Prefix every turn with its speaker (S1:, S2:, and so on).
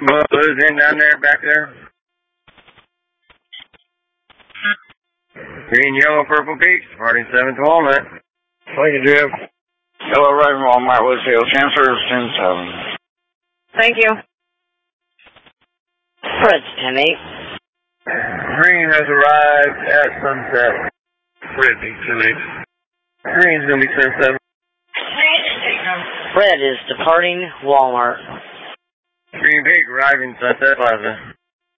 S1: Blue's in down there, back there. Green, yellow, purple peaks, departing 7th Walnut.
S2: Thank you, Jim.
S3: Yellow, Raven, Walmart, Woodfield, transfers 10-7.
S4: Thank you.
S5: Fred's 10-8.
S1: Green has arrived at sunset.
S2: Brittany, 10-8.
S1: Green's gonna be 10-7.
S5: Fred is departing Walmart.
S1: Green Peak arriving Sunset Plaza.